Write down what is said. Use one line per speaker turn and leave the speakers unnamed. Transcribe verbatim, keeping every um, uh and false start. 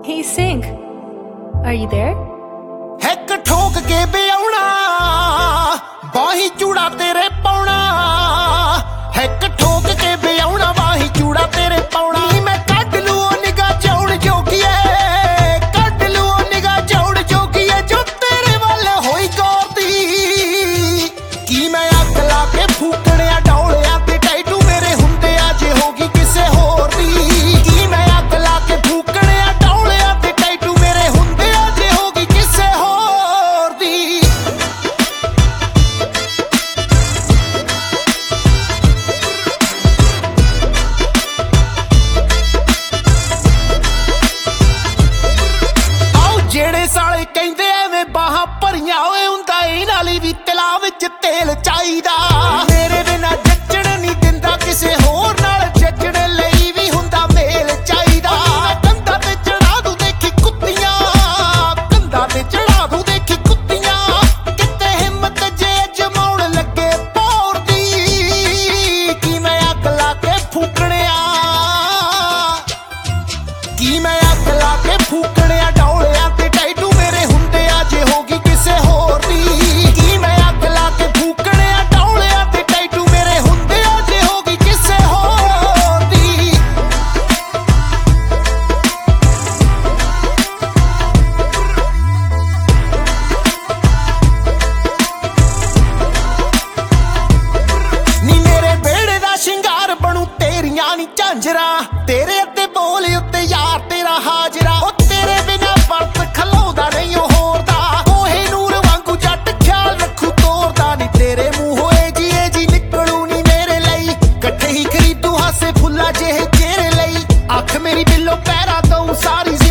Hey Singh, are you there?
हैक ठोक के बेआउणा बाही चूड़ा तेरे पाउणा हैक ठोक के बेआउणा बाही चूड़ा तेरे पाउणा मैं कट लू निगाह चौड़ जोगिए कट लू निगाह चौड़ जोगिए जो तेरे वाल होई गौरदी की मैं अग ला के फूकणिया डौलिया ते टैटू मेरे हुंदे अज होगी किसे होर दी की मैं अग ला के फूकणिया डौलिया ते टैटू मेरे हुंदे अज होगी किसे होर दी ਜਿਹੜੇ ਸਾਲੇ ਕਹਿੰਦੇ ਐਵੇਂ ਬਾਹਾਂ ਭਰੀਆਂ ਓਏ ਹੁੰਦਾ ਇਹਨਾਂ ਲਈ ਵੀ ਤਲਾ ਵਿੱਚ ਤੇਲ ਚਾਹੀਦਾ ਮੇਰੇ ਬਿਨਾ ਜੱਜਣ ਨਹੀਂ ਦਿੰਦਾ ਕਿਸੇ ਹੋਰ ਨਾਲ ਜੱਜਣ ਲਈ ਵੀ ਹੁੰਦਾ ਮੇਲ ਚਾਹੀਦਾ ਕੰਧਾਂ ਤੇ ਚੜਾ ਦੂ ਦੇਖੀ ਕੁੱਤੀਆਂ ਕੰਧਾਂ ਤੇ ਚੜਾ ਦੂ ਦੇਖੀ ਕੁੱਤੀਆਂ ਕਿਤੇ ਹਿੰਮਤ ਜੇ ਜਮਾਉਣ ਲੱਗੇ ਪੌਰ ਦੀ ਕੀ ਮੈਂ ਅੱਗ ਲਾ ਕੇ ਫੂਕਣਿਆ ਕੀ ਮੈਂ ਅੱਗ ਲਾ ਕੇ ਫੂਕਣਿਆ ਡੌਲਿਆਂ ਤੇ ਟੈਟੂ ਮੇਰੇ ਹੁੰਦੇ ਅੱਜ ਹੋਗੀ ਕਿਸੇ ਹੋਰ ਦੀ ਕੀ ਮੈਂ ਅੱਗ ਲਾ ਕੇ ਫੂਕਣਿਆ ਡੌਲਿਆਂ ਤੇ ਟੈਟੂ ਮੇਰੇ ਹੁੰਦੇ ਅੱਜ ਹੋਗੀ ਕਿਸੇ ਹੋਰ ਦੀ ਨੀ ਮੇਰੇ ਵਿਹੜੇ ਦਾ ਸ਼ਿੰਗਾਰ ਬਣੂ ਤੇਰੀਆਂ ਨੀ ਝਾਂਜਰਾਂ ਤੇਰੇ ਅੱਤੇ ਬੋਲ ਉੱਤੇ ਯਾਰ ਤੇਰਾ ਹਾਜ਼ਰਾ ਉਹ ਤੇਰੇ ਬਿਨਾ ਵਰਤ ਖਲਾਉਂਦਾ ਨਹੀਂ ਉਹ ਹੋਰ ਦਾ ਕੋਹੇ ਨੂਰ ਵਾਂਗੂ ਜੱਟ ਖਿਆਲ ਰੱਖੂ ਤੋਰਦਾ ਨੀ ਤੇਰੇ ਮੂੰਹੋਂ ਏ ਜੀ ਏ ਜੀ ਨਿਕਲੂ ਨੀ ਮੇਰੇ ਲਈ ਇਕੱਠੇ ਹੀ ਖਰੀਦੂ ਹਾਸੇ ਫੁੱਲਾ ਜਿਹੇ ਚਿਹਰੇ ਲਈ ਅੱਖ ਮੇਰੀ ਬਿੱਲੋ ਪੈਰਾ ਦਊ ਸਾਰੀ